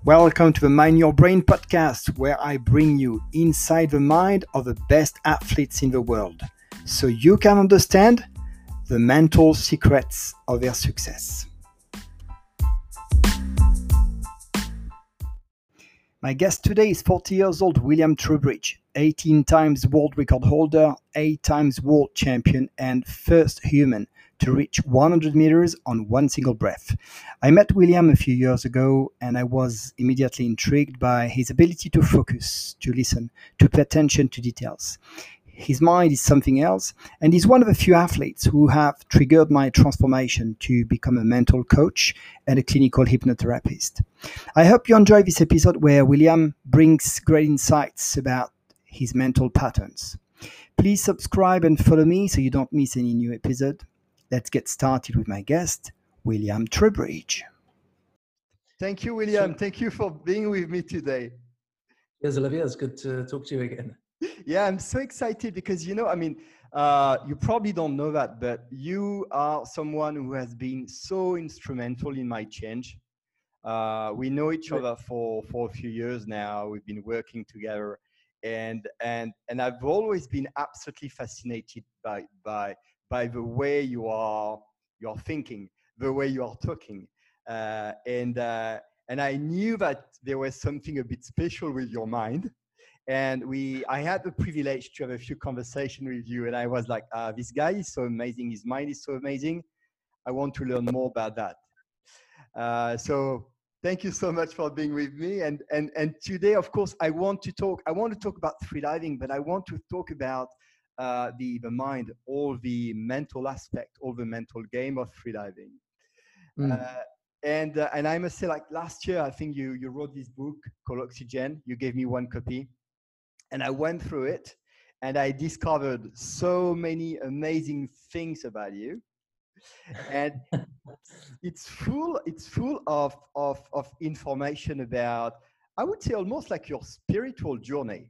Welcome to the Mind Your Brain podcast, where I bring you inside the mind of the best athletes in the world so you can understand the mental secrets of their success. My guest today is 40 years old William Trowbridge, 18 times world record holder, 8 times world champion, and first human to reach 100 meters on one single breath. I met William a few years ago and I was immediately intrigued by his ability to focus, to listen, to pay attention to details. His mind is something else, and he's one of the few athletes who have triggered my transformation to become a mental coach and a clinical hypnotherapist. I hope you enjoy this episode where William brings great insights about his mental patterns. Please subscribe and follow me so you don't miss any new episode. Let's get started with my guest, William Trowbridge. Thank you, William. Thank you for being with me today. Yes, Olivier, it's good to talk to you again. Yeah, I'm so excited because, you probably don't know that, but you are someone who has been so instrumental in my change. We know each other for a few years now. We've been working together, and I've always been absolutely fascinated by the way you're thinking, the way you are talking, and I knew that there was something a bit special with your mind. And I had the privilege to have a few conversations with you, and I was like, this guy is so amazing. His mind is so amazing. I want to learn more about that. So thank you so much for being with me. And today, of course, I want to talk about freediving, but I want to talk about the mind, all the mental aspect, all the mental game of freediving. And I must say, like last year, I think you wrote this book called Oxygen. You gave me one copy. And I went through it and I discovered so many amazing things about you. And it's full of information about, I would say, almost like your spiritual journey.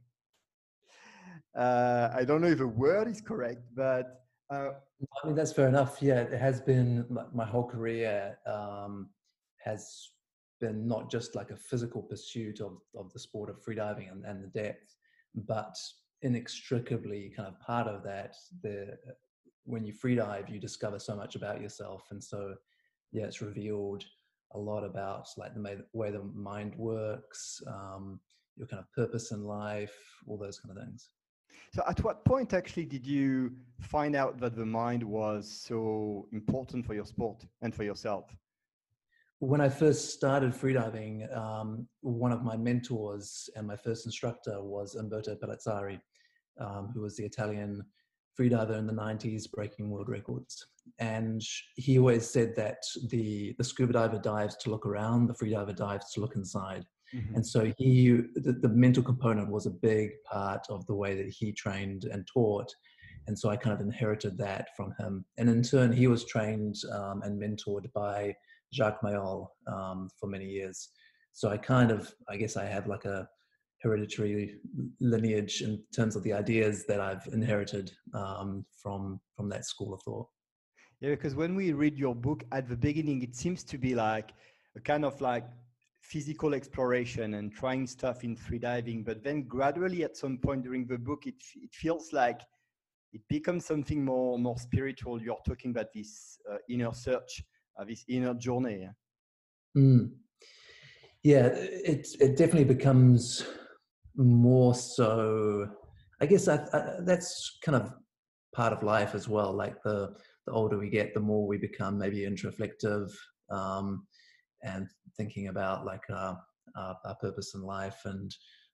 I don't know if the word is correct, but I mean, that's fair enough. Yeah, it has been my whole career has been not just like a physical pursuit of the sport of freediving and the depth, but inextricably kind of part of that. When you freedive, you discover so much about yourself, and so yeah, it's revealed a lot about like the way the mind works, your kind of purpose in life, all those kind of things. So at what point actually did you find out that the mind was so important for your sport and for yourself? When I first started freediving, one of my mentors and my first instructor was Umberto Pelazzari, who was the Italian freediver in the 90s, breaking world records. And he always said that the scuba diver dives to look around, the freediver dives to look inside. Mm-hmm. And so the mental component was a big part of the way that he trained and taught. And so I kind of inherited that from him. And in turn, he was trained and mentored by Jacques Mayol for many years. So I guess I have like a hereditary lineage in terms of the ideas that I've inherited from that school of thought. Yeah, because when we read your book at the beginning, it seems to be like a kind of like physical exploration and trying stuff in freediving, but then gradually at some point during the book, it feels like it becomes something more spiritual. You're talking about this inner search, this inner journey. Yeah, it definitely becomes more so. I guess that's kind of part of life as well. Like the older we get, the more we become maybe introspective and thinking about like our purpose in life and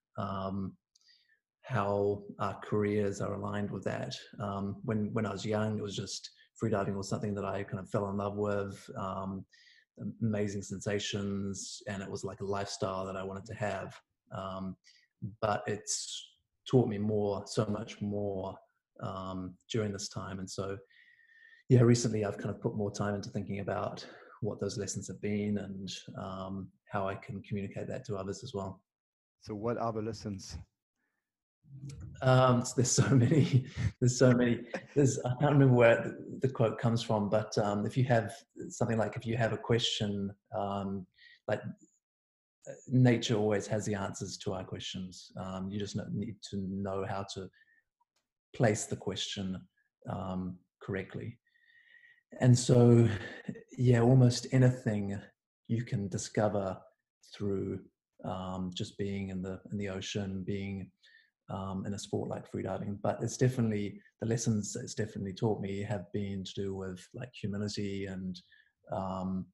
how our careers are aligned with that. When I was young, it was just freediving was something that I kind of fell in love with. Amazing sensations, and it was like a lifestyle that I wanted to have. But it's taught me so much more during this time. And so, yeah, recently I've kind of put more time into thinking about what those lessons have been and how I can communicate that to others as well. So what are the lessons? There's so many. I can't remember where the quote comes from, but if you have something like, if you have a question, like nature always has the answers to our questions. You just need to know how to place the question correctly. And so, yeah, almost anything you can discover through just being in the ocean, being in a sport like freediving. But it's definitely, the lessons it's definitely taught me have been to do with like humility um,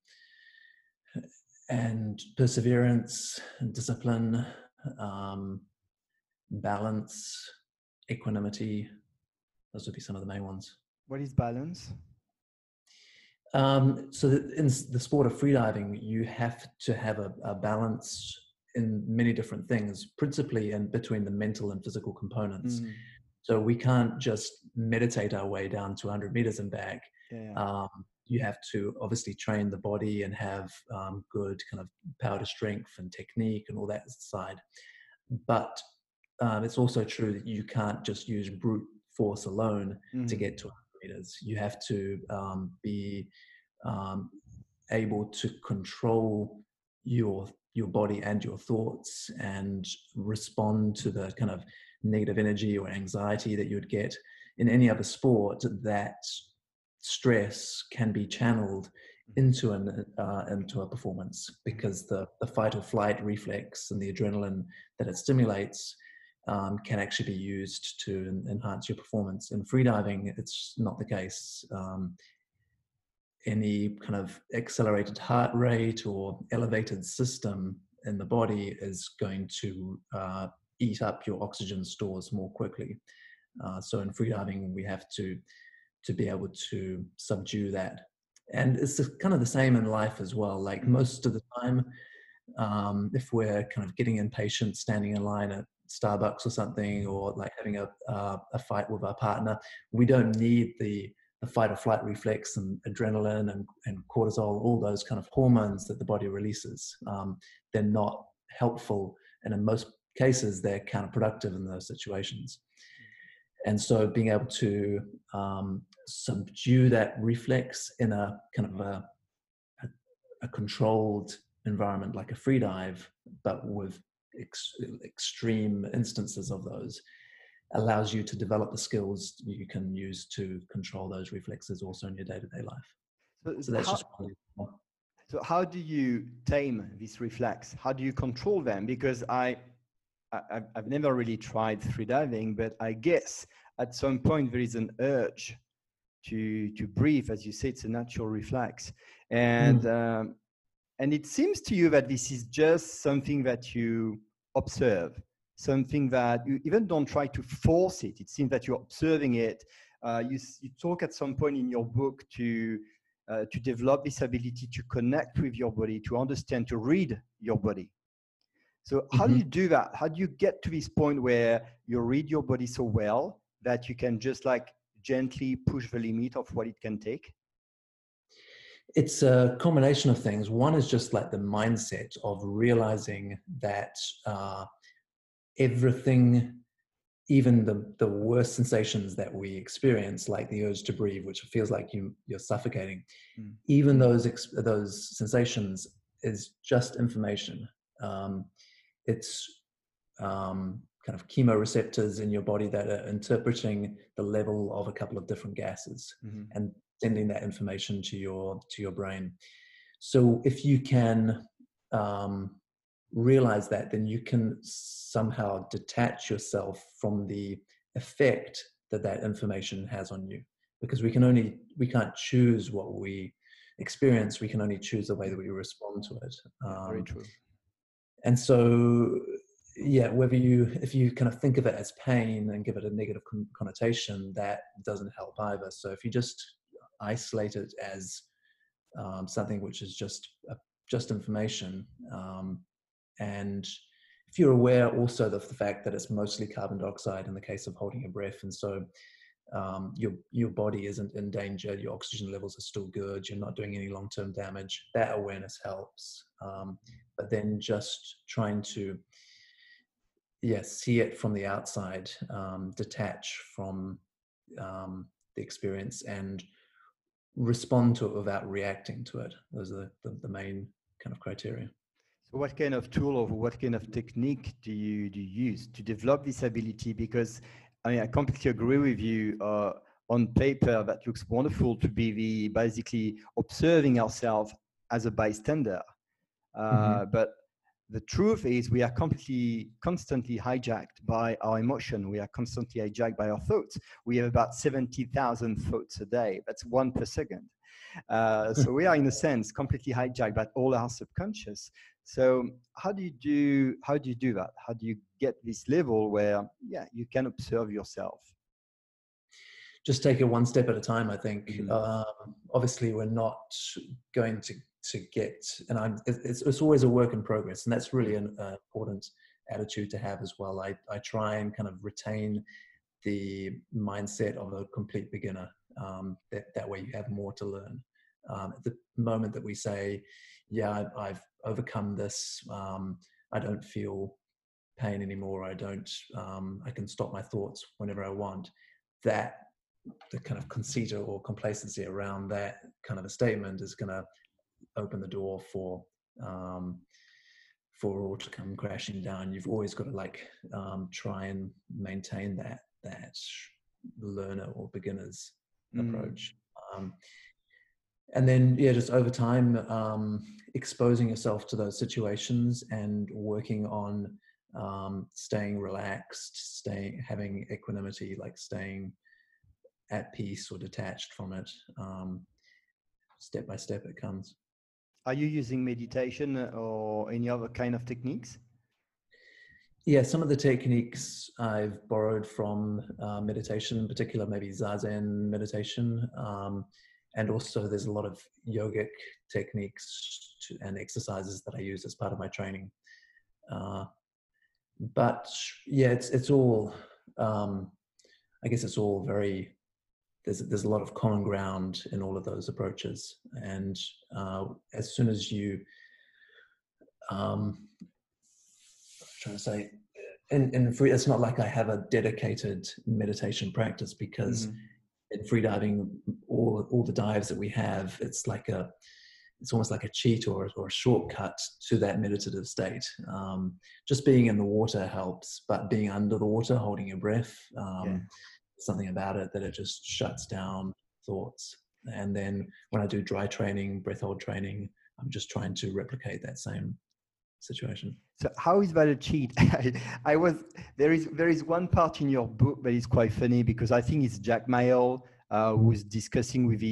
and perseverance and discipline, balance, equanimity. Those would be some of the main ones. What is balance? So in the sport of freediving, you have to have a balance in many different things, principally in between the mental and physical components. Mm. So we can't just meditate our way down to 100 meters and back. Yeah. You have to obviously train the body and have good kind of power to strength and technique and all that side. But it's also true that you can't just use brute force alone to get to 100 meters. You have to be able to control your body and your thoughts and respond to the kind of negative energy or anxiety that you would get in any other sport. That stress can be channeled into a performance, because the fight or flight reflex and the adrenaline that it stimulates can actually be used to enhance your performance. In freediving, it's not the case. Any kind of accelerated heart rate or elevated system in the body is going to eat up your oxygen stores more quickly. So in freediving, we have to be able to subdue that. And it's kind of the same in life as well. Like most of the time, if we're kind of getting impatient, standing in line at Starbucks or something, or like having a fight with our partner, we don't need the fight or flight reflex and adrenaline and cortisol, all those kind of hormones that the body releases. They're not helpful, and in most cases, they're counterproductive in those situations. And so being able to subdue that reflex in a kind of a controlled environment like a free dive, but with extreme instances of those, allows you to develop the skills you can use to control those reflexes also in your day-to-day life. So that's just one. So how do you tame this reflex? How do you control them? Because I've never really tried freediving, but I guess at some point there is an urge to breathe. As you say, it's a natural reflex. And it seems to you that this is just something that you observe, something that you even don't try to force it. It seems that you're observing it. You talk at some point in your book to develop this ability to connect with your body, to understand, to read your body. So how do you do that? How do you get to this point where you read your body so well that you can just like gently push the limit of what it can take? It's a combination of things. One is just like the mindset of realizing that everything, even the worst sensations that we experience, like the urge to breathe, which feels like you're suffocating, even those sensations is just information. It's kind of chemoreceptors in your body that are interpreting the level of a couple of different gases and sending that information to your brain. So if you can realize that, then you can somehow detach yourself from the effect that information has on you, because we can't choose what we experience. We can only choose the way that we respond to it. Very true. And so, yeah, if you kind of think of it as pain and give it a negative connotation, that doesn't help either. So if you just isolate it as something which is just information, and if you're aware also of the fact that it's mostly carbon dioxide in the case of holding your breath, and so your body isn't in danger, your oxygen levels are still good, you're not doing any long-term damage, that awareness helps. But then just trying to see it from the outside, detach from the experience and respond to it without reacting to it. Those are the main kind of criteria. So what kind of tool or what kind of technique do you use to develop this ability? Because I mean, I completely agree with you. On paper, that looks wonderful to be the basically observing ourselves as a bystander. Mm-hmm. But the truth is, we are constantly hijacked by our emotion. We are constantly hijacked by our thoughts. We have about 70,000 thoughts a day. That's one per second. So we are, in a sense, completely hijacked by all our subconscious. So how do you do that? How do you get this level where, yeah, you can observe yourself? Just take it one step at a time. I think. Mhm. Obviously, we're not going to get, and it's always a work in progress, and that's really an important attitude to have as well. I try and kind of retain the mindset of a complete beginner. That way, you have more to learn. At the moment that we say, "Yeah, I've overcome this. I don't feel pain anymore. I don't. I can stop my thoughts whenever I want." That the kind of conceit or complacency around that kind of a statement is going to open the door um, for all to come crashing down. You've always got to try and maintain that learner or beginner's Mm. approach. And then, yeah, just over time, exposing yourself to those situations and working on staying relaxed, having equanimity, like staying at peace or detached from it. Step by step, it comes. Are you using meditation or any other kind of techniques? Yeah, some of the techniques I've borrowed from meditation, in particular, maybe Zazen meditation. And also, there's a lot of yogic techniques and exercises that I use as part of my training. Uh, but yeah, it's all. I guess it's all very. There's a lot of common ground in all of those approaches, and as soon as you trying to say, in free, it's not like I have a dedicated meditation practice, because Mhm. in freediving, all the dives that we have, it's almost like a cheat or a shortcut to that meditative state. Just being in the water helps, but being under the water, holding your breath, Yeah. something about it that it just shuts down thoughts. And then when I do dry training, breath hold training, I'm just trying to replicate that same situation. So how is that a cheat? I was there is one part in your book that is quite funny because I think it's Jack Mayall who's discussing with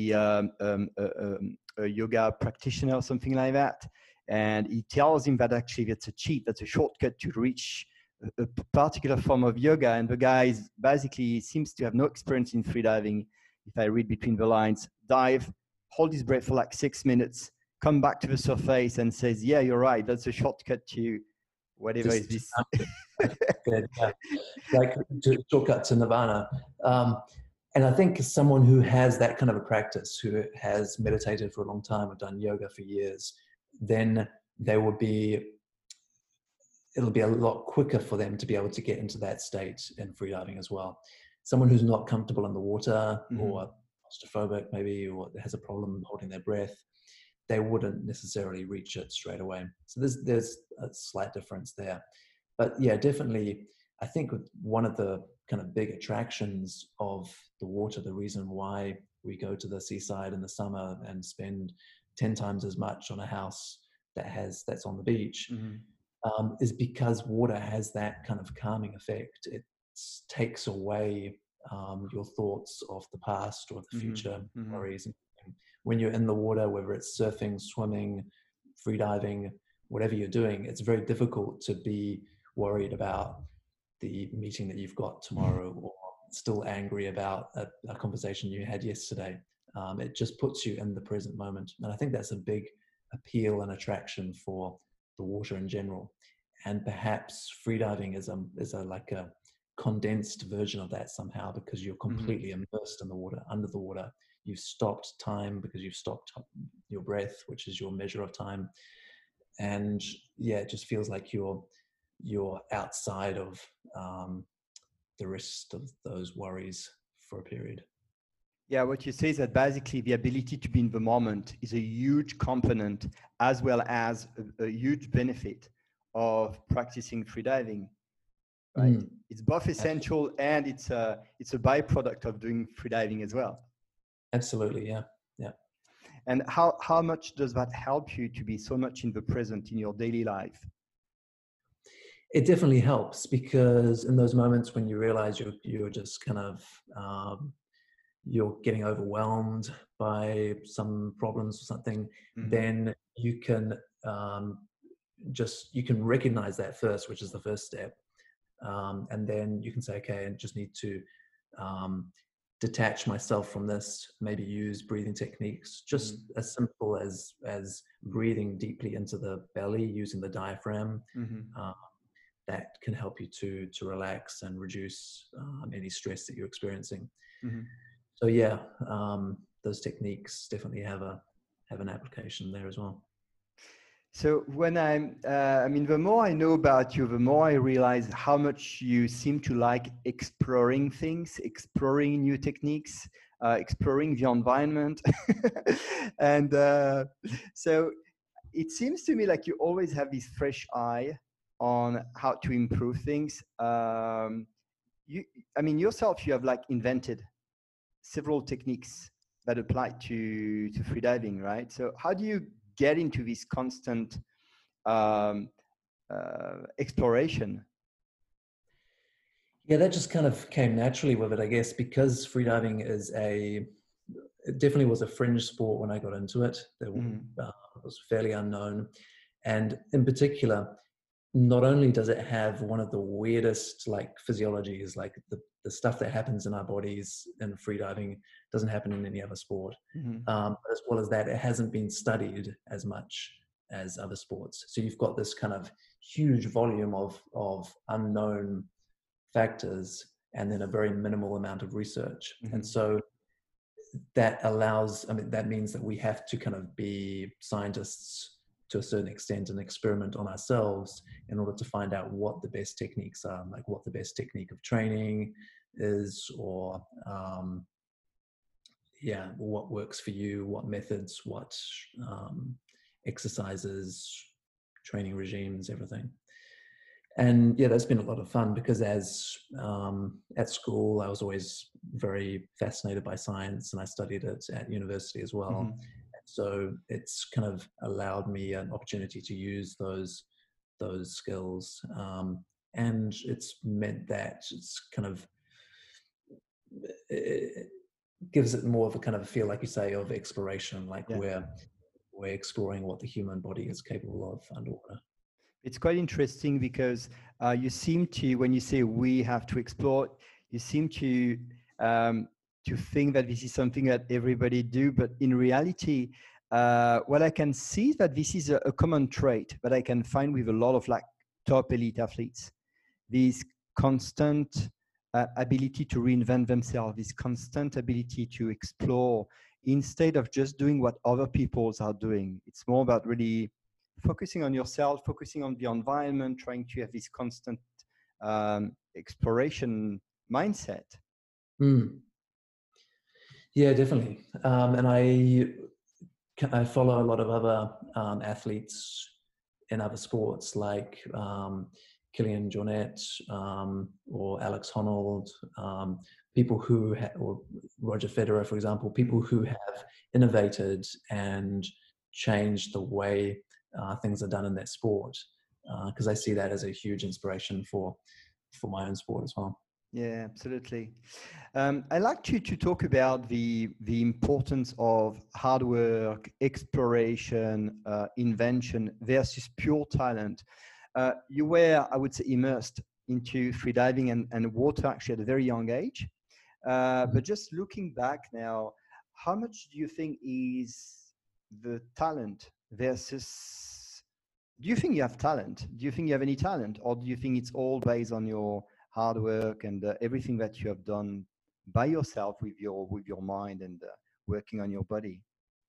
a yoga practitioner or something like that, and he tells him that actually that's a cheat, that's a shortcut to reach a particular form of yoga, and the guy basically seems to have no experience in freediving. If I read between the lines, dive, hold his breath for like 6 minutes, come back to the surface, and says, "Yeah, you're right. That's a shortcut to whatever is Just this." good, yeah. Like shortcut to nirvana. And I think someone who has that kind of a practice, who has meditated for a long time or done yoga for years, then they will be, it'll be a lot quicker for them to be able to get into that state in freediving as well. Someone who's not comfortable in the water, Mhm. or claustrophobic maybe, or has a problem holding their breath, they wouldn't necessarily reach it straight away. So there's a slight difference there. But yeah, definitely, I think one of the kind of big attractions of the water, the reason why we go to the seaside in the summer and spend 10 times as much on a house that's on the beach, Mhm. is because water has that kind of calming effect. It takes away your thoughts of the past or the Mhm. future Mhm. worries. When you're in the water, whether it's surfing, swimming, freediving, whatever you're doing, it's very difficult to be worried about the meeting that you've got tomorrow, or still angry about a conversation you had yesterday. It just puts you in the present moment. And I think that's a big appeal and attraction for the water in general. And perhaps freediving is a like a condensed version of that somehow, because you're Mhm. completely immersed in the water, under the water. You've stopped time because you've stopped your breath, which is your measure of time. And yeah, it just feels like you're outside of um, the rest of those worries for a period. Yeah, what you say is that basically the ability to be in the moment is a huge component as well as a huge benefit of practicing freediving, right? Mm, It's both absolutely. essential and it's a byproduct of doing freediving as well. Absolutely, yeah, yeah. And how much does that help you to be so much in the present in your daily life? It definitely helps because in those moments when you realize you're just kind of you're getting overwhelmed by some problems or something, Mm-hmm. then you can um, you can recognize that first, which is the first step, and then you can say, okay, I just need to um, detach myself from this. Maybe use breathing techniques, Mm-hmm. just as simple as breathing deeply into the belly using the diaphragm. Mm-hmm. Uh, that can help you to relax and reduce any stress that you're experiencing. Mm-hmm. So yeah, those techniques definitely have an application there as well. So when I mean, the more I know about you, the more I realize how much you seem to like exploring things, exploring new techniques, exploring the environment. And so it seems to me like you always have this fresh eye on how to improve things. You, I mean, yourself, you have like invented several techniques that apply to freediving, right? So how do you get into this constant um, exploration? Yeah, that just kind of came naturally with it, I guess, because freediving is it definitely was a fringe sport when I got into it. Mm-hmm. It was fairly unknown. And in particular, not only does it have one of the weirdest like physiologies, like the stuff that happens in our bodies in freediving doesn't happen in any other sport. Mm-hmm. But as well as that, it hasn't been studied as much as other sports. So you've got this kind of huge volume of unknown factors and then a very minimal amount of research. Mm-hmm. And so that allows, I mean, that means that we have to kind of be scientists to a certain extent and experiment on ourselves in order to find out what the best techniques are, like what the best technique of training is, or yeah, what works for you, what methods, what exercises, training regimes, everything. And yeah, that's been a lot of fun because as at school, I was always very fascinated by science and I studied it at university as Mm-hmm. well. So it's kind of allowed me an opportunity to use those skills. And it's meant that it's kind of, it gives it more of a kind of feel, like you say, of exploration, like Yeah. we're exploring what the human body is capable of underwater. It's quite interesting because you seem to, when you say we have to explore, you seem um, to think that this is something that everybody do, but in reality, what I can see is that this is a common trait that I can find with a lot of like top elite athletes. This constant ability to reinvent themselves, this constant ability to explore instead of just doing what other people are doing. It's more about really focusing on yourself, focusing on the environment, trying to have this constant exploration mindset. Mm. Yeah, definitely. And I follow a lot of other athletes in other sports like Kilian Jornet or Alex Honnold, people who or Roger Federer, for example, people who have innovated and changed the way things are done in that sport. Because I see that as a huge inspiration for my own sport as well. Yeah, absolutely. I'd like to talk about the importance of hard work, exploration, invention versus pure talent. You were, I would say, immersed into freediving and water actually at a very young age. But just looking back now, how much do you think is the talent versus? Do you think you have talent? Do you think you have any talent, or do you think it's all based on your hard work and everything that you have done by yourself with your mind and working on your body?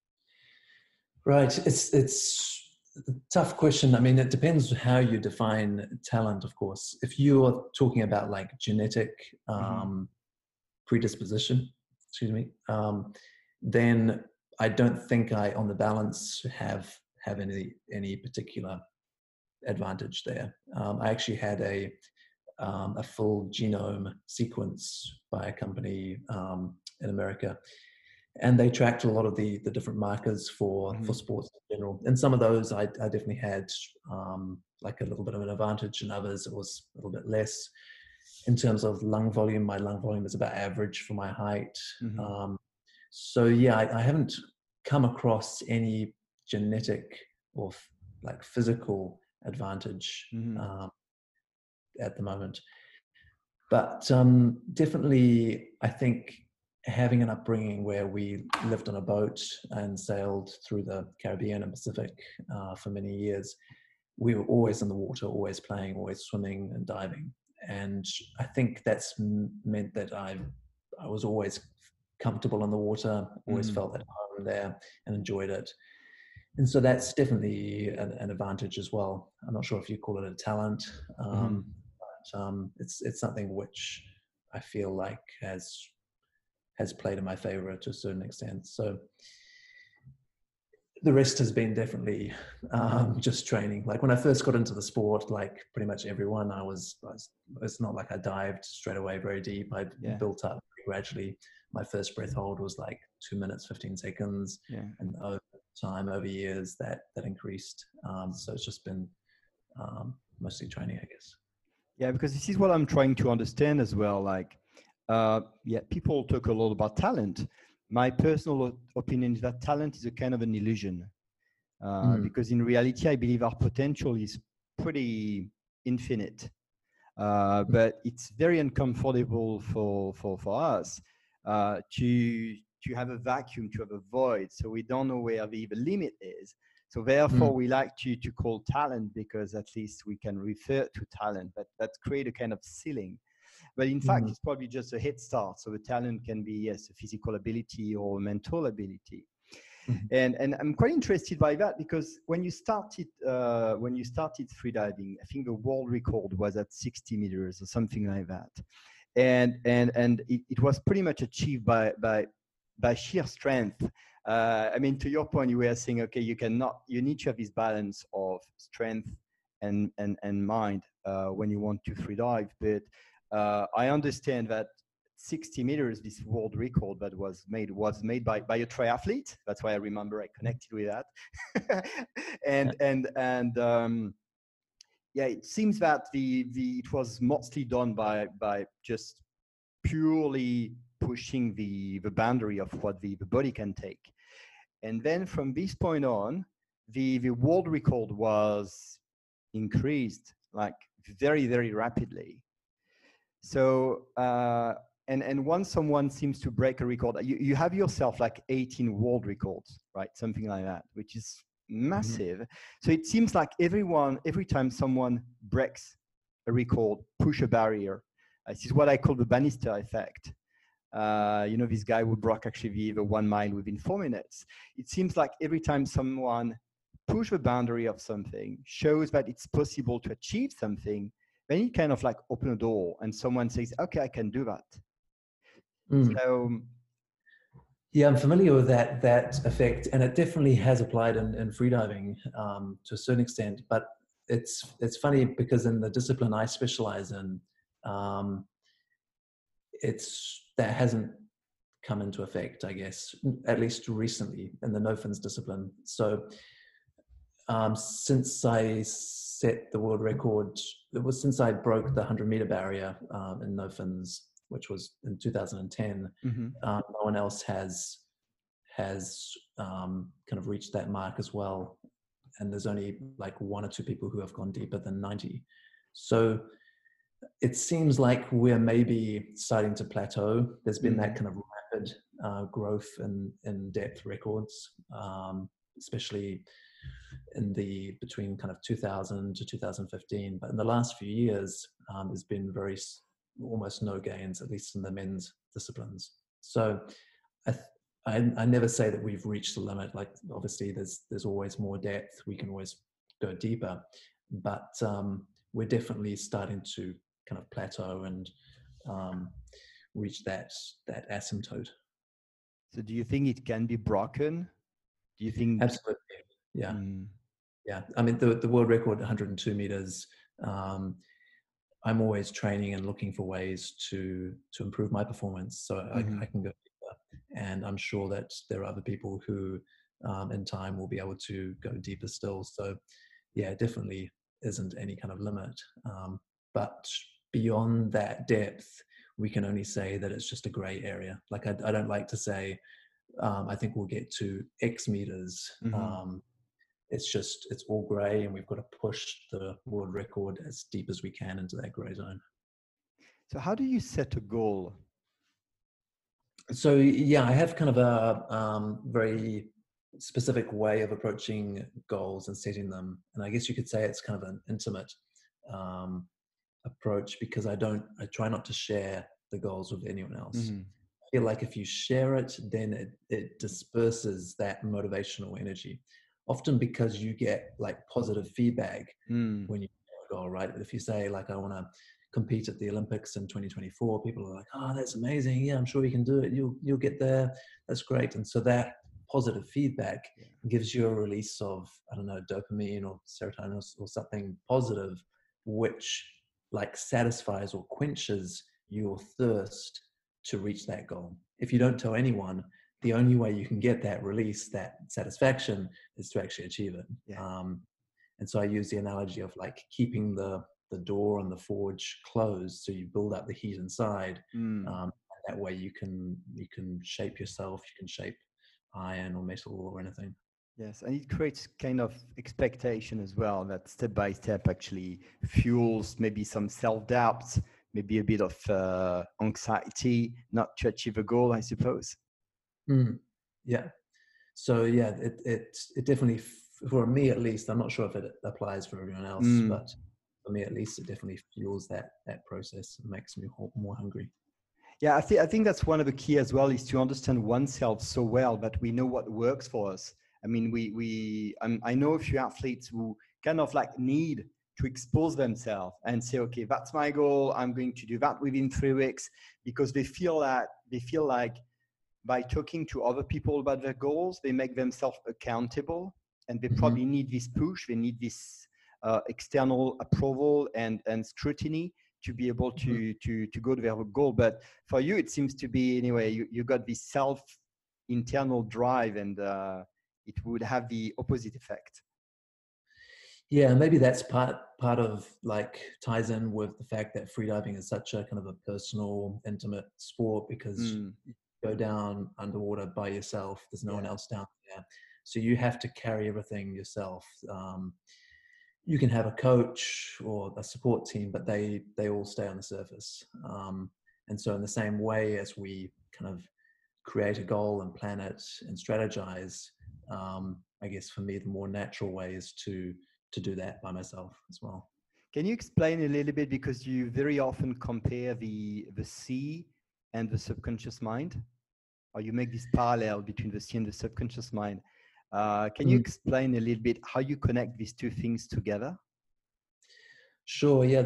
Right. It's a tough question. I mean, it depends how you define talent, of course. If you're talking about like genetic Mm-hmm. predisposition, excuse me, then I don't think I, on the balance, have any particular advantage there. I actually had a full genome sequence by a company in America, and they tracked a lot of the different markers for sports in general. And some of those I definitely had like a little bit of an advantage, and others it was a little bit less. In terms of lung volume, my lung volume is about average for my height. So yeah, I haven't come across any genetic or like physical advantage at the moment. But definitely, I think having an upbringing where we lived on a boat and sailed through the Caribbean and Pacific for many years, we were always in the water, always playing, always swimming and diving. And I think that's meant that I was always comfortable in the water, always felt at home there and enjoyed it. And so that's definitely an advantage as well. I'm not sure if you call it a talent, but it's something which I feel like has played in my favor to a certain extent. So the rest has been definitely just training. Like when I first got into the sport, like pretty much everyone, it's not like I dived straight away very deep. I built up gradually. My first breath hold was like 2 minutes, 15 seconds. And over time, over years, that increased. So it's just been mostly training, I guess. Yeah, because this is what I'm trying to understand as well. Like, people talk a lot about talent. My personal opinion is that talent is a kind of an illusion, because in reality, I believe our potential is pretty infinite. But it's very uncomfortable for us to have a vacuum, to have a void. So we don't know where the limit is. So therefore, we like to call talent, because at least we can refer to talent, but that create a kind of ceiling. But in fact, it's probably just a head start. So the talent can be, yes, a physical ability or a mental ability. And I'm quite interested by that, because when you started freediving, I think the world record was at 60 meters or something like that, and it was pretty much achieved by sheer strength. I mean, to your point, you were saying, okay, you need to have this balance of strength and mind when you want to freedive. But I understand that 60 meters, this world record that was made by a triathlete. That's why I remember I connected with that. It seems that it was mostly done by just purely pushing the boundary of what the body can take. And then from this point on, the world record was increased like very, very rapidly. So, and once someone seems to break a record, you have yourself like 18 world records, right? Something like that, which is massive. So it seems like every time someone breaks a record, push a barrier, this is what I call the Bannister effect. This guy who broke actually the 1 mile within 4 minutes. It seems like every time someone push the boundary of something, shows that it's possible to achieve something, then you kind of like open a door and someone says, okay, I can do that. So yeah, I'm familiar with that effect, and it definitely has applied in freediving to a certain extent. But it's funny, because in the discipline I specialize in, that hasn't come into effect, I guess, at least recently in the no fins discipline. So since I set the world record, it was since I broke the 100-meter barrier in no fins, which was in 2010. No one else has kind of reached that mark as well, and there's only like 1 or 2 people who have gone deeper than 90. So it seems like we're maybe starting to plateau. There's been that kind of rapid growth in depth records, especially in between kind of 2000 to 2015. But in the last few years, there's been almost no gains, at least in the men's disciplines. So I never say that we've reached the limit. Like, obviously there's always more depth. We can always go deeper, but we're definitely starting to kind of plateau and reach that asymptote. So do you think it can be broken? Do you think? Absolutely. Yeah. Mm, Yeah. I mean, the world record, 102 meters. I'm always training and looking for ways to improve my performance so mhm. I can go deeper. And I'm sure that there are other people who in time will be able to go deeper still. So yeah, it definitely isn't any kind of limit. But beyond that depth, we can only say that it's just a gray area. Like I don't like to say, I think we'll get to X meters. Mhm. It's all gray, and we've got to push the world record as deep as we can into that gray zone. So how do you set a goal? So yeah, I have kind of a very specific way of approaching goals and setting them, and I guess you could say it's kind of an intimate um, approach because I try not to share the goals with anyone else. Mhm. I feel like if you share it, then it disperses that motivational energy. Often because you get like positive feedback Mm. when you share a goal, right? If you say like I want to compete at the Olympics in 2024, people are like, "Oh, that's amazing! Yeah, I'm sure you can do it. You'll get there. That's great." And so that positive feedback Yeah. gives you a release of, I don't know, dopamine or serotonin or something positive, which like satisfies or quenches your thirst to reach that goal. If you don't tell anyone, the only way you can get that release, that satisfaction, is to actually achieve it. Yeah. And so I use the analogy of like keeping the door and the forge closed, so you build up the heat inside. Mm. That way you can shape yourself. You can shape iron or metal or anything. Yes, and it creates kind of expectation as well, that step by step actually fuels maybe some self-doubt, maybe a bit of anxiety not to achieve a goal, I suppose. Mm. Yeah. So yeah, it definitely, for me at least, I'm not sure if it applies for everyone else, Mm. but for me at least, it definitely fuels that process and makes me more hungry. Yeah, I think that's one of the key as well, is to understand oneself so well that we know what works for us. I mean, I know a few athletes who kind of like need to expose themselves and say, okay, that's my goal. I'm going to do that within 3 weeks, because they feel like by talking to other people about their goals, they make themselves accountable, and they Mm-hmm. probably need this push. They need this external approval and scrutiny to be able Mm-hmm. to go to their goal. But for you, it seems to be anyway. You got this self internal drive, and it would have the opposite effect. Yeah, maybe that's part of like ties in with the fact that freediving is such a kind of a personal, intimate sport because Mm, you go down underwater by yourself. There's no one yeah. else down there, so you have to carry everything yourself. You can have a coach or a support team, but they all stay on the surface. And so, in the same way as we kind of create a goal and plan it and strategize, I guess for me, the more natural way is to do that by myself as well. Can you explain a little bit, because you very often compare the sea and the subconscious mind, or you make this parallel between the sea and the subconscious mind. Can you Mm. explain a little bit how you connect these two things together? Sure. Yeah.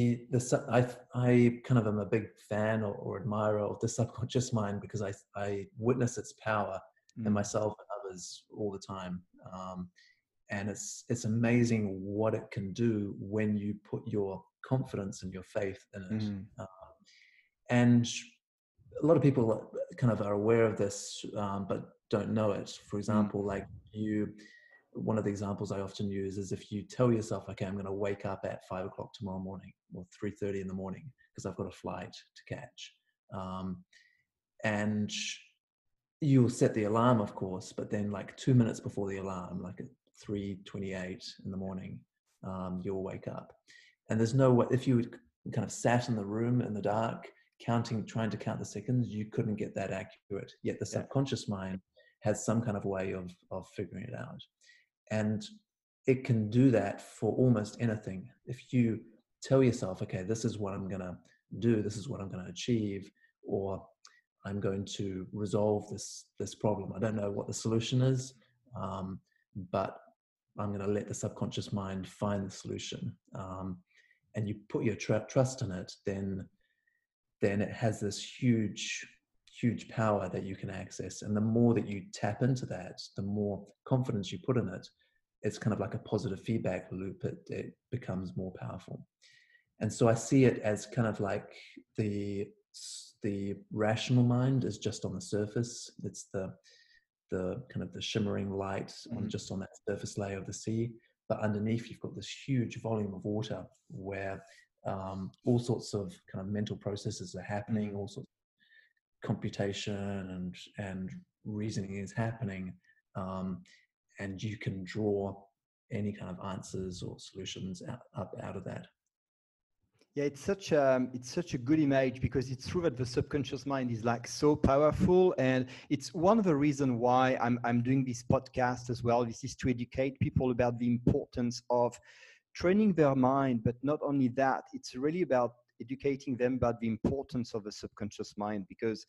I kind of am a big fan or admirer of the subconscious mind because I witness its power in Mm. myself and others all the time. And it's amazing what it can do when you put your confidence and your faith in it. Mm. Uh, and a lot of people kind of are aware of this, but don't know it. For Mm. example, like one of the examples I often use is if you tell yourself, okay, I'm going to wake up at 5 o'clock tomorrow morning or 3:30 in the morning because I've got a flight to catch. And you'll set the alarm, of course, but then like 2 minutes before the alarm, like at 3:28 in the morning, you'll wake up. And there's no way, if you kind of sat in the room in the dark, trying to count the seconds, you couldn't get that accurate. Yet the Yeah. subconscious mind has some kind of way of figuring it out. And it can do that for almost anything. If you tell yourself, okay, this is what I'm going to do, this is what I'm going to achieve, or I'm going to resolve this problem. I don't know what the solution is, but I'm going to let the subconscious mind find the solution. And you put your trust in it, then it has this huge huge power that you can access. And the more that you tap into that, the more confidence you put in it, it's kind of like a positive feedback loop. It becomes more powerful. And so I see it as kind of like the rational mind is just on the surface. It's the kind of the shimmering light on just on that surface layer of the sea. But underneath, you've got this huge volume of water where all sorts of kind of mental processes are happening, all sorts of computation and reasoning is happening, and you can draw any kind of answers or solutions out of that. Yeah, it's such a good image, because it's true that the subconscious mind is like so powerful, and it's one of the reasons why I'm doing this podcast as well. This is to educate people about the importance of training their mind, but not only that, it's really about educating them about the importance of the subconscious mind, because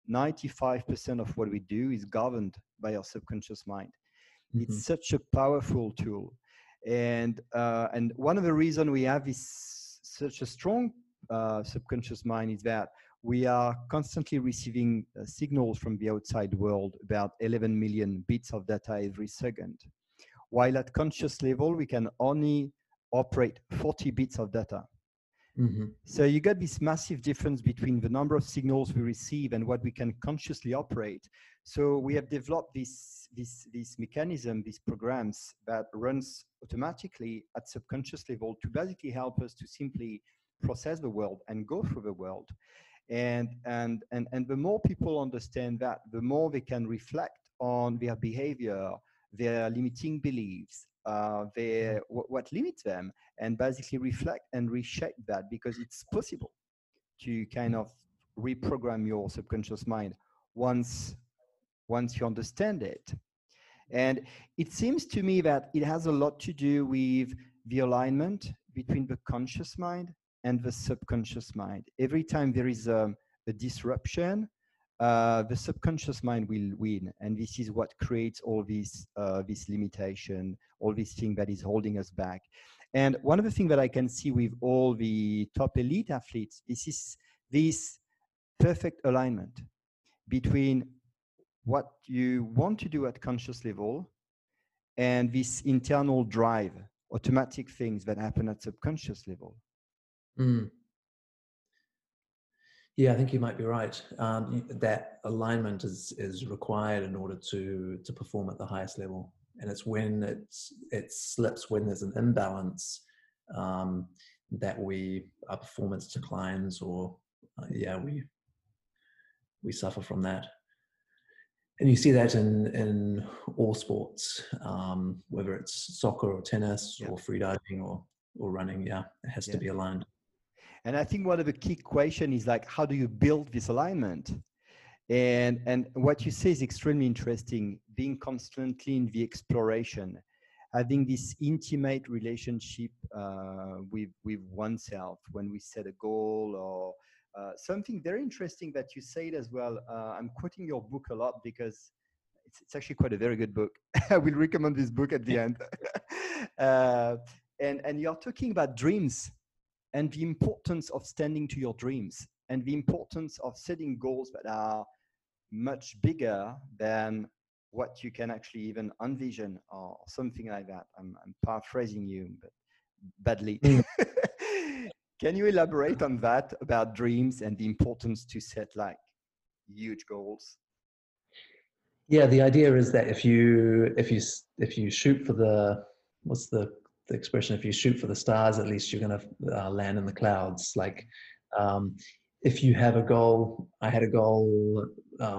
95% of what we do is governed by our subconscious mind. It's such a powerful tool, and one of the reasons we have such a strong subconscious mind is that we are constantly receiving signals from the outside world, about 11 million bits of data every second, while at conscious level we can only operate 40 bits of data. So you got this massive difference between the number of signals we receive and what we can consciously operate. So we have developed this mechanism, these programs that runs automatically at subconscious level to basically help us to simply process the world and go through the world. And the more people understand that, the more they can reflect on their behavior, their limiting beliefs, what limits them, and basically reflect and reshape that, because it's possible to kind of reprogram your subconscious mind once you understand it. And it seems to me that it has a lot to do with the alignment between the conscious mind and the subconscious mind. Every time there is a disruption, the subconscious mind will win, and this is what creates all this limitation, all this thing that is holding us back. And one of the things that I can see with all the top elite athletes is this perfect alignment between what you want to do at conscious level and this internal drive, automatic things that happen at subconscious level. Yeah, I think you might be right. That alignment is required in order to perform at the highest level, and it's when it slips, when there's an imbalance, that our performance declines, or we suffer from that. And you see that in all sports, whether it's soccer or tennis or freediving or running. Yeah, it has to be aligned. And I think one of the key questions is like, how do you build this alignment? And what you say is extremely interesting, being constantly in the exploration, having this intimate relationship with oneself when we set a goal, or something very interesting that you said as well. I'm quoting your book a lot because it's actually quite a very good book. I will recommend this book at the end. And you're talking about dreams and the importance of standing to your dreams, and the importance of setting goals that are much bigger than what you can actually even envision, or something like that. I'm paraphrasing you, but badly. Can you elaborate on that, about dreams and the importance to set like huge goals? Yeah, the idea is that if you shoot for what's the expression? If you shoot for the stars, at least you're going to land in the clouds. Like, if you have a goal, I had a goal.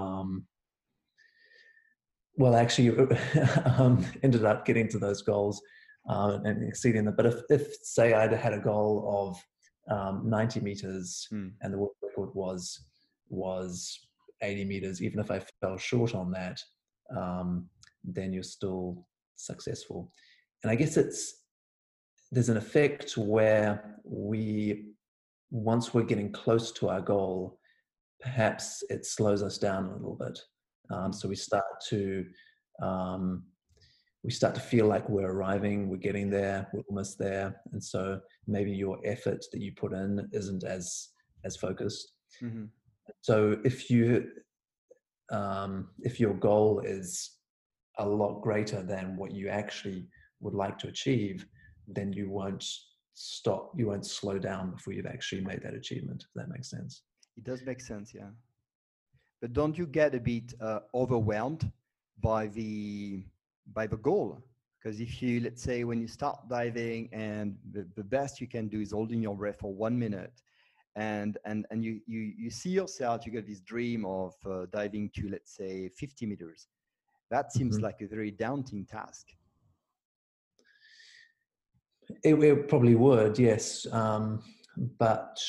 Well, actually, ended up getting to those goals and exceeding them. But if say I'd had a goal of 90 meters and the world record was 80 meters, even if I fell short on that, then you're still successful. And I guess there's an effect where once we're getting close to our goal, perhaps it slows us down a little bit. So we start to feel like we're arriving, we're getting there, we're almost there. And so maybe your effort that you put in isn't as focused. So if you if your goal is a lot greater than what you actually would like to achieve, then you won't stop, you won't slow down before you've actually made that achievement, if that makes sense. It does make sense, yeah. But don't you get a bit overwhelmed by the goal? Because if you, let's say, when you start diving and the best you can do is holding your breath for 1 minute, and you see yourself, you get this dream of diving to, let's say, 50 meters. That seems like a very daunting task. It probably would, yes. But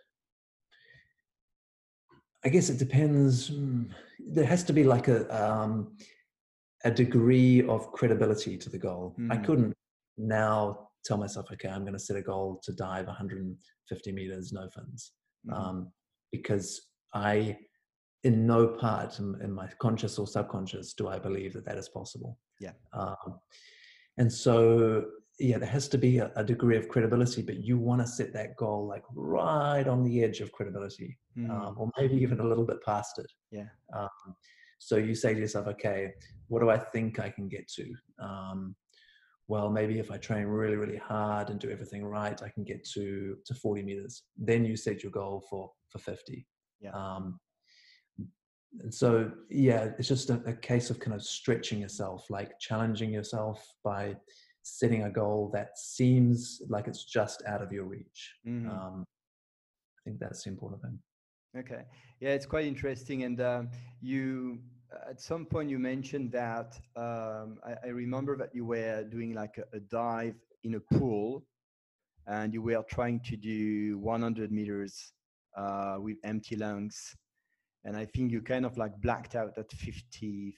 I guess it depends. There has to be like a degree of credibility to the goal. I couldn't now tell myself, okay, I'm going to set a goal to dive 150 meters, no fins, because in no part in my conscious or subconscious do I believe that that is possible. Yeah. And so, yeah, there has to be a degree of credibility, but you want to set that goal like right on the edge of credibility, or maybe even a little bit past it. Yeah. So you say to yourself, okay, what do I think I can get to? Well, maybe if I train really, really hard and do everything right, I can get to 40 meters. Then you set your goal for 50. Yeah. And so, yeah, it's just a case of kind of stretching yourself, like challenging yourself by setting a goal that seems like it's just out of your reach. I think that's the important thing. Okay. Yeah, it's quite interesting. And you, at some point, you mentioned that I remember that you were doing like a dive in a pool, and you were trying to do 100 meters with empty lungs. And I think you kind of like blacked out at 50,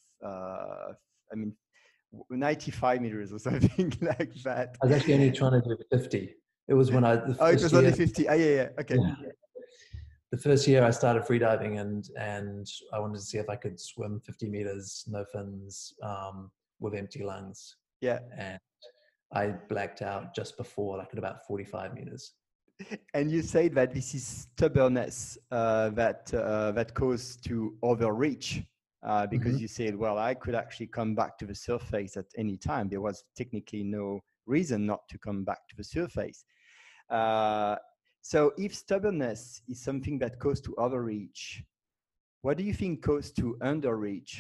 95 meters or something like that. I was actually only trying to do 50. It was when it was only 50. Yeah. Okay. Yeah. The first year I started freediving and I wanted to see if I could swim 50 meters, no fins, with empty lungs. Yeah. And I blacked out just before, like at about 45 meters. And you say that this is stubbornness that caused to overreach, because you said, well, I could actually come back to the surface at any time. There was technically no reason not to come back to the surface. So if stubbornness is something that caused to overreach, what do you think caused to underreach?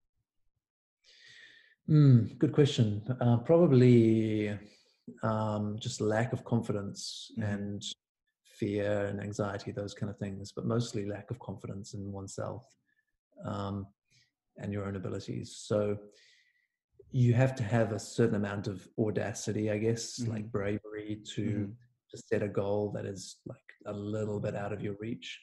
Good question. Probably just lack of confidence and fear and anxiety, those kind of things, but mostly lack of confidence in oneself and your own abilities. So you have to have a certain amount of audacity, I guess, like bravery to set a goal that is like a little bit out of your reach.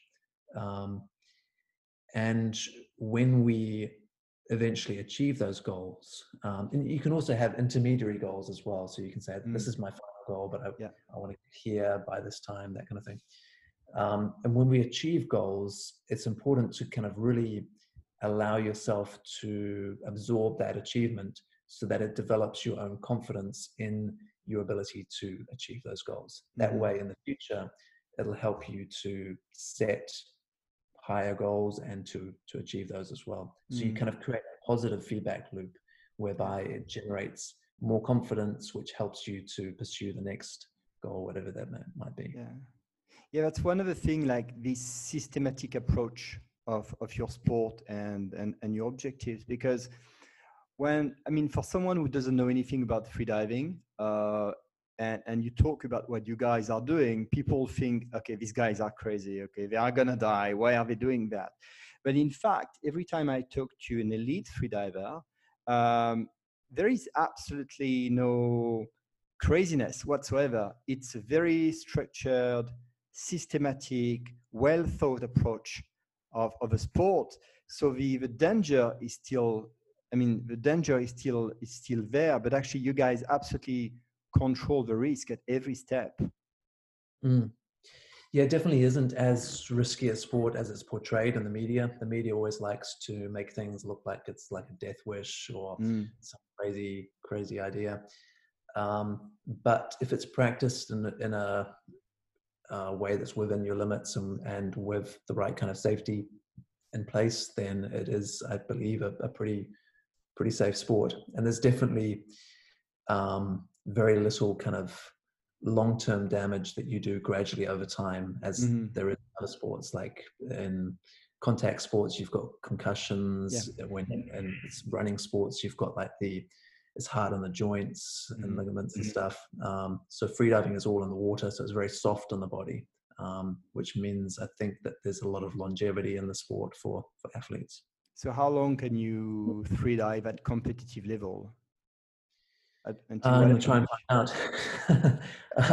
And when we eventually achieve those goals, and you can also have intermediary goals as well. So you can say, this is my final goal, but I want to get here by this time, that kind of thing. And when we achieve goals, it's important to kind of really allow yourself to absorb that achievement so that it develops your own confidence in your ability to achieve those goals. That way, in the future, it'll help you to set higher goals and to achieve those as well. So you kind of create a positive feedback loop whereby it generates more confidence, which helps you to pursue the next goal, whatever that might be. Yeah, that's one of the things, like this systematic approach of your sport and your objectives. Because for someone who doesn't know anything about freediving, and you talk about what you guys are doing, people think, okay, these guys are crazy. Okay, they are gonna die. Why are they doing that? But in fact, every time I talk to an elite freediver, there is absolutely no craziness whatsoever. It's a very structured, systematic, well thought approach of a sport. So the danger is still, the danger is still there, but actually you guys absolutely control the risk at every step. Yeah, it definitely isn't as risky a sport as it's portrayed in the media. The media always likes to make things look like it's like a death wish or some crazy idea. But if it's practiced in a way that's within your limits and with the right kind of safety in place, then it is, I believe, a pretty safe sport. And there's definitely very little kind of long-term damage that you do gradually over time, as Mm-hmm. there is in other sports. Like in contact sports, you've got Yeah. concussions. And it's running sports, you've got like it's hard on the joints and ligaments and stuff. So freediving is all in the water, so it's very soft on the body, which means I think that there's a lot of longevity in the sport for athletes. So how long can you free dive at competitive level? Until I'm what going to try age? and find out.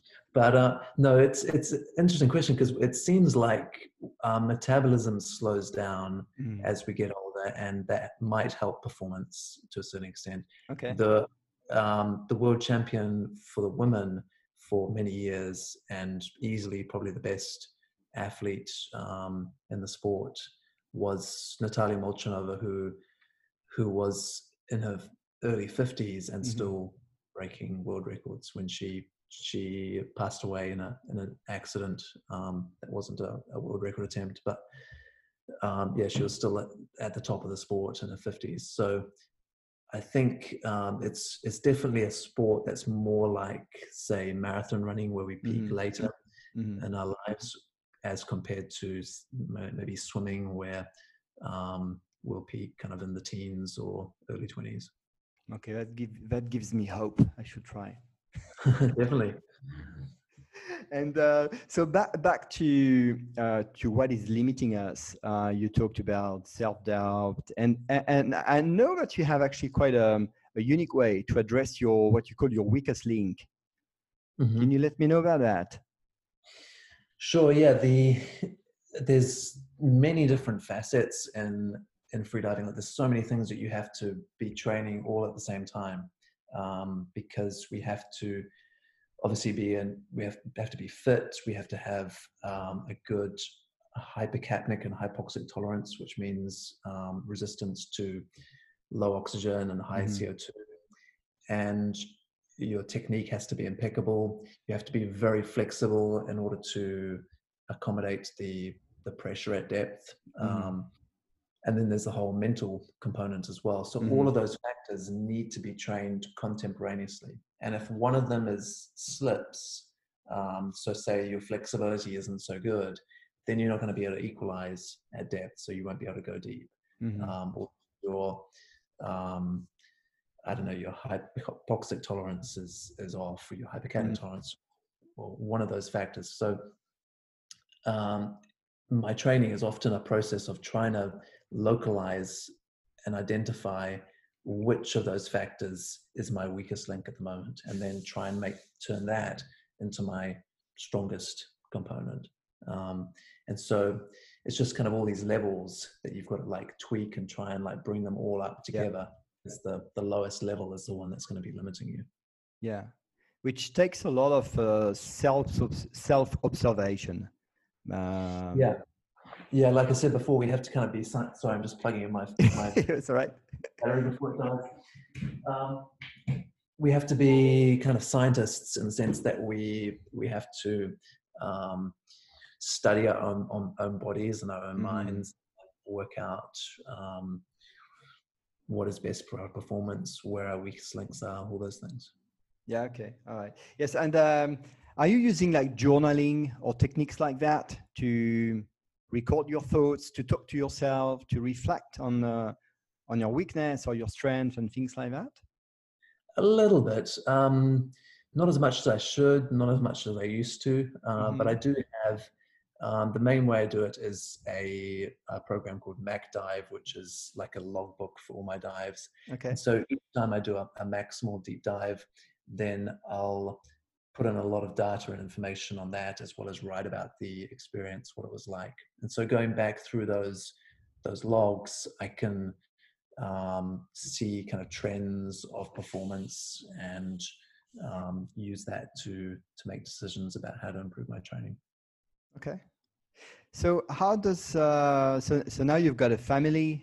No, it's an interesting question, because it seems like metabolism slows down Mm. as we get older, and that might help performance to a certain extent. Okay. The world champion for the women for many years, and easily probably the best athlete in the sport, was Natalia Molchanova, who was in her early 50s and Mm-hmm. still breaking world records when she passed away in an accident that wasn't a world record attempt, but yeah, she was still at the top of the sport in her 50s. So I think it's definitely a sport that's more like, say, marathon running, where we peak Mm-hmm. later Mm-hmm. in our lives, as compared to maybe swimming, where we'll peak kind of in the teens or early 20s. Okay, that gives me hope. I should try. Definitely. And so back to what is limiting us. You talked about self-doubt, and I know that you have actually quite a unique way to address your what you call your weakest link. Mm-hmm. Can you let me know about that? Sure. Yeah. There's many different facets in freediving. Like, there's so many things that you have to be training all at the same time, because we have to obviously we have to be fit. We have to have a good hypercapnic and hypoxic tolerance, which means resistance to low oxygen and high Mm-hmm. CO2. And your technique has to be impeccable. You have to be very flexible in order to accommodate the pressure at depth. Mm-hmm. And then there's the whole mental component as well. So Mm-hmm. all of those factors need to be trained contemporaneously. And if one of them slips, so say your flexibility isn't so good, then you're not going to be able to equalize at depth. So you won't be able to go deep. Mm-hmm. Or your, I don't know, your hypoxic tolerance is off, or your hypercapnic tolerance, or one of those factors. So my training is often a process of trying to localize and identify which of those factors is my weakest link at the moment, and then try and turn that into my strongest component. And so it's just kind of all these levels that you've got to like tweak and try and like bring them all up together. Is the lowest level is the one that's going to be limiting you. Yeah, which takes a lot of self observation. Yeah, like I said before, we have to kind of be. Sorry, I'm just plugging in my It's all right. battery before it dies. We have to be kind of scientists in the sense that we have to study our own bodies and our own minds, work out what is best for our performance, where our weakest links are, all those things. Yeah. Okay. All right. Yes. And are you using like journaling or techniques like that to record your thoughts, to talk to yourself, to reflect on your weakness or your strength and things like that? A little bit. Not as much as I should, not as much as I used to, but I do have. The main way I do it is a program called MacDive, which is like a logbook for all my dives. Okay. And so each time I do a maximal deep dive, then I'll put in a lot of data and information on that, as well as write about the experience, what it was like. And so going back through those logs, I can see kind of trends of performance and use that to make decisions about how to improve my training. Okay. So how does so now you've got a family?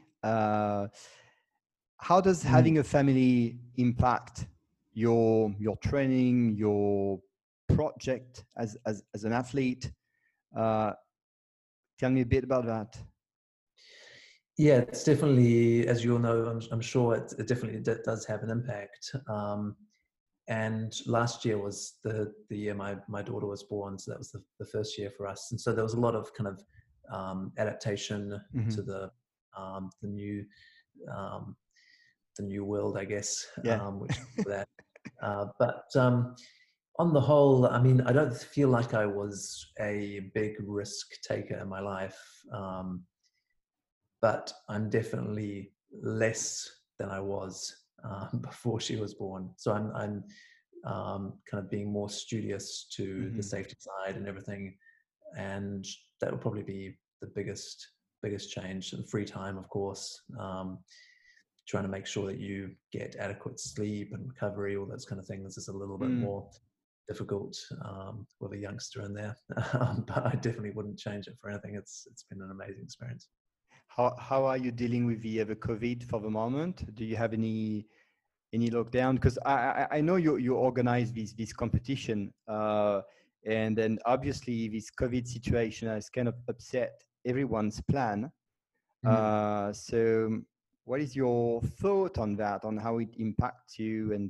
How does having a family impact your training, your project as an athlete? Tell me a bit about that. Yeah, it's definitely, as you'll know, I'm sure it definitely does have an impact. And last year was the year my daughter was born, so that was the first year for us. And so there was a lot of kind of adaptation Hmm. to the new um, the new world, I guess, Yeah. which that. But on the whole, I mean, I don't feel like I was a big risk taker in my life. But I'm definitely less than I was before she was born. So I'm kind of being more studious to the Hmm. safety side and everything, and that would probably be the biggest change. And free time, of course. Trying to make sure that you get adequate sleep and recovery, all those kind of things, is a little bit Mm. more difficult with a youngster in there. But I definitely wouldn't change it for anything. It's been an amazing experience. How are you dealing with the COVID for the moment? Do you have any lockdown? Because I know you organize this competition, and then obviously this COVID situation has kind of upset everyone's plan. Mhm. So what is your thought on that, on how it impacts you? And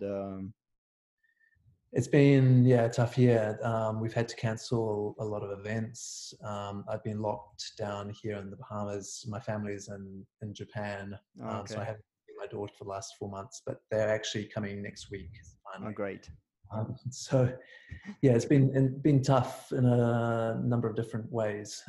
It's been, yeah, a tough year. We've had to cancel a lot of events. I've been locked down here in the Bahamas. My family's in Japan, so I okay, haven't seen my daughter for the last 4 months, but they're actually coming next week oh, finally. great. So yeah, it's been tough in a number of different ways,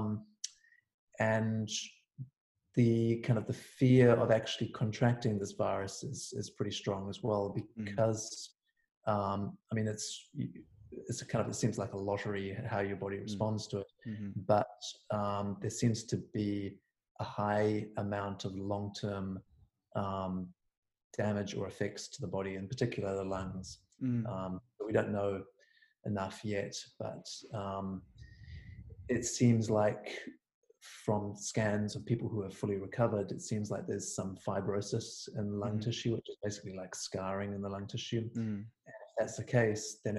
and the kind of the fear of actually contracting this virus is pretty strong as well, Mm. because I mean it's a kind of, it seems like a lottery how your body Mm. responds to it, Hmm. but there seems to be a high amount of long-term um, damage or effects to the body, in particular the lungs. Mm. But we don't know enough yet, but it seems like from scans of people who have fully recovered, it seems like there's some fibrosis in lung Hmm. tissue, which is basically like scarring in the lung tissue. Mm. And if that's the case, then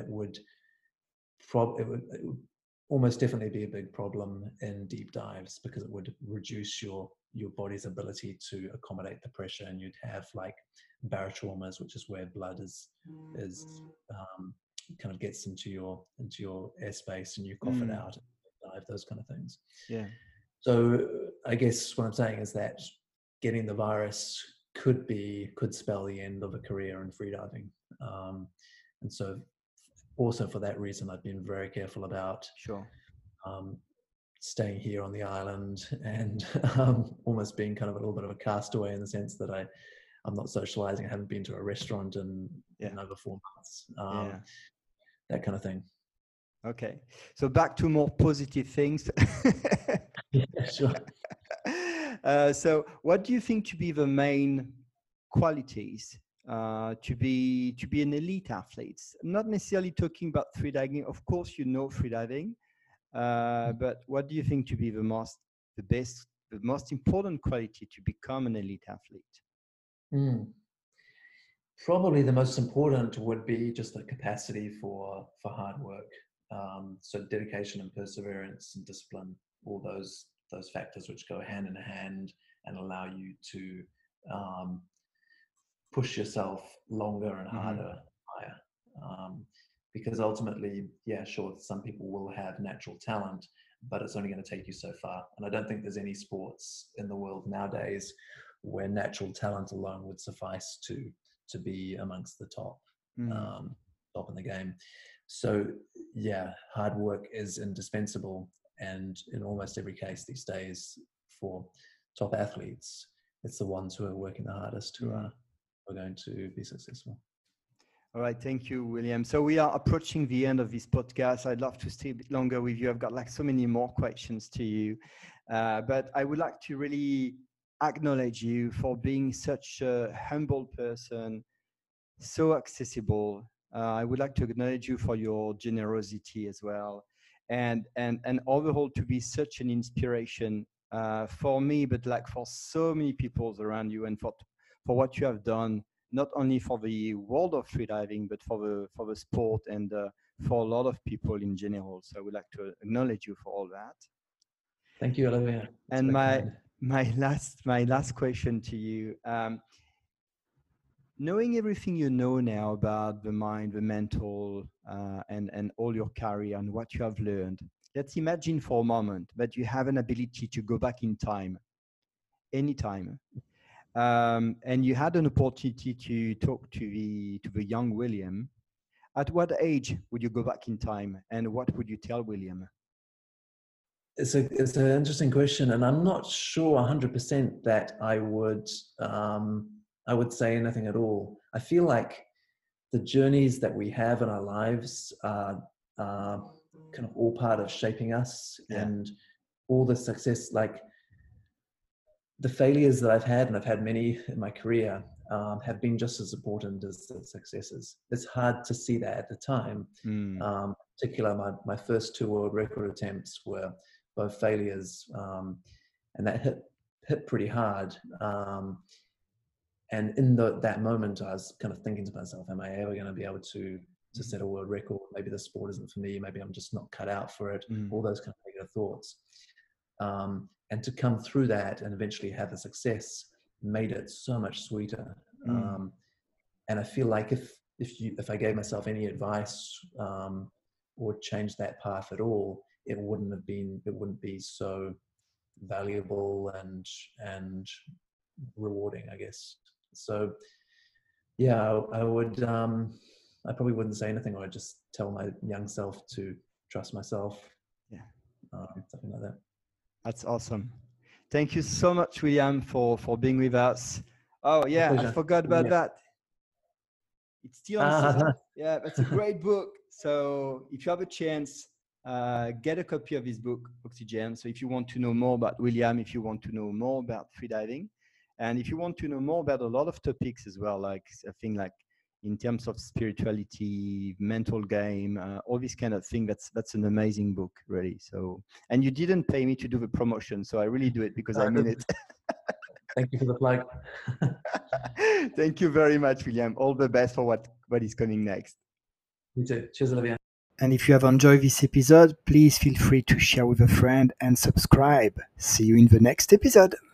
it would almost definitely be a big problem in deep dives, because it would reduce your body's ability to accommodate the pressure, and you'd have like barotraumas, which is where blood is kind of gets into your airspace and you cough it Mm. out, dive, those kind of things. Yeah. So I guess what I'm saying is that getting the virus could spell the end of a career in freediving. And so also for that reason, I've been very careful about Sure. um, staying here on the island, and almost being kind of a little bit of a castaway, in the sense that I'm not socializing. I haven't been to a restaurant Yeah. in over 4 months, Yeah. that kind of thing. Okay. So back to more positive things. Yeah, sure. So what do you think to be the main qualities to be an elite athlete? I'm not necessarily talking about freediving. Of course, you know freediving, but what do you think to be the best, the most important quality to become an elite athlete? Mm. Probably the most important would be just the capacity for hard work. So dedication and perseverance and discipline, all those factors which go hand in hand and allow you to um, push yourself longer and Hmm. harder, higher. Um, because ultimately, yeah, sure, some people will have natural talent, but it's only going to take you so far. And I don't think there's any sports in the world nowadays where natural talent alone would suffice to be amongst the Mm. um, top in the game. So yeah, hard work is indispensable, and in almost every case these days, for top athletes, it's the ones who are working the hardest who Mm. are going to be successful. All right, thank you, William. So we are approaching the end of this podcast. I'd love to stay a bit longer with you. I've got like so many more questions to you, but I would like to really acknowledge you for being such a humble person, so accessible. I would like to acknowledge you for your generosity as well, and overall to be such an inspiration for me, but like for so many people around you, and for what you have done, not only for the world of freediving, but for the sport and for a lot of people in general. So I would like to acknowledge you for all that. Thank you, Olivia. That's And very kind. my last question to you. Knowing everything you know now about the mind, the mental, and all your career and what you have learned, let's imagine for a moment that you have an ability to go back in time, anytime, and you had an opportunity to talk to the young William. At what age would you go back in time, and what would you tell William? It's an interesting question, and I'm not sure 100% that I would say anything at all. I feel like the journeys that we have in our lives are kind of all part of shaping us, and all the success, like the failures that I've had, and I've had many in my career, have been just as important as the successes. It's hard to see that at the time. Particularly my first 2 world record attempts were both failures, and that hit pretty hard. And in that moment, I was kind of thinking to myself, am I ever going to be able to set a world record? Maybe the sport isn't for me. Maybe I'm just not cut out for it. All those kind of negative thoughts. And to come through that and eventually have the success made it so much sweeter. And I feel like if I gave myself any advice or changed that path at all, it wouldn't be so valuable and rewarding, I guess. So yeah, I would I probably wouldn't say anything, or I'd just tell my young self to trust myself. Something like that. That's awesome. Thank you so much, William, for being with us. Oh yeah, I forgot about that. It's still on sale. Yeah, that's a great book. So if you have a chance, get a copy of his book, Oxygen. So if you want to know more about William, if you want to know more about freediving, and if you want to know more about a lot of topics as well, like I think like in terms of spirituality, mental game, all this kind of thing, that's an amazing book, really. So, and you didn't pay me to do the promotion, so I really do it because I mean it. Thank you for the plug. Thank you very much, William. All the best for what is coming next. You too. Cheers, Olivier. And if you have enjoyed this episode, please feel free to share with a friend and subscribe. See you in the next episode.